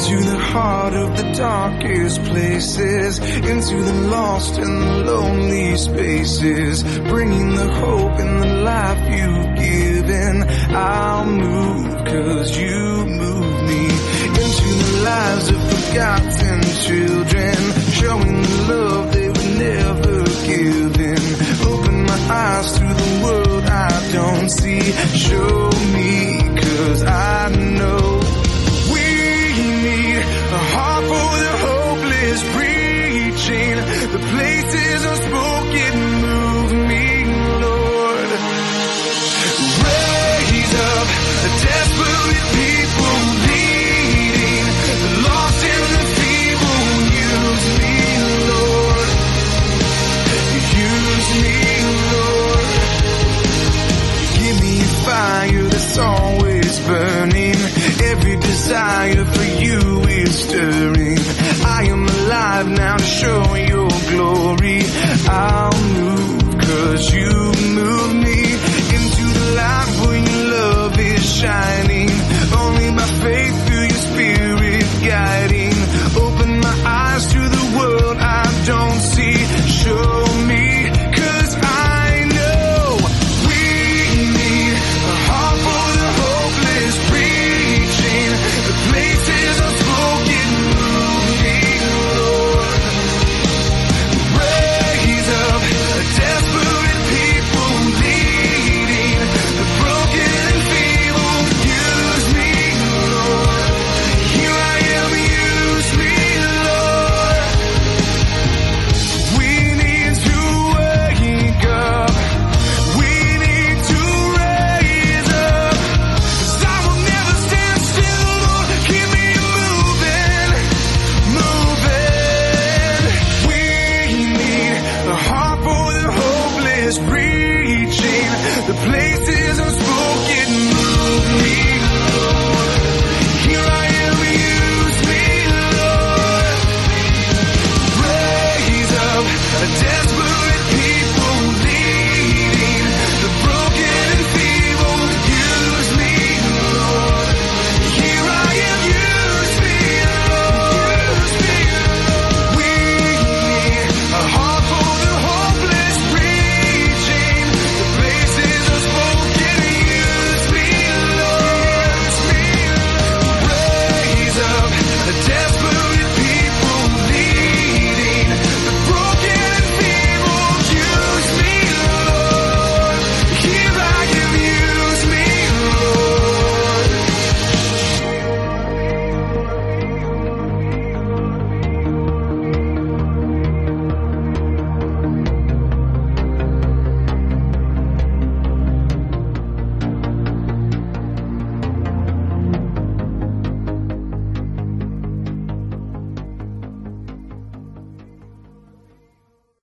into the heart of the darkest places, into the lost and the lonely spaces, bringing the hope and the life you've given. I'll move 'cause you move me into the lives of forgotten children, showing the love they were never given. Open my eyes to the world I don't see. Show me 'cause I know a heart for the hopeless, preaching the places unspoken. Move me, Lord. Raise up the desperate people, leading the lost and the feeble. Use me, Lord. Use me, Lord. Give me a fire that's always burning. Every desire for you is stirring. I am alive now to show your glory. I'll move 'cause you move me into the light where your love is shining.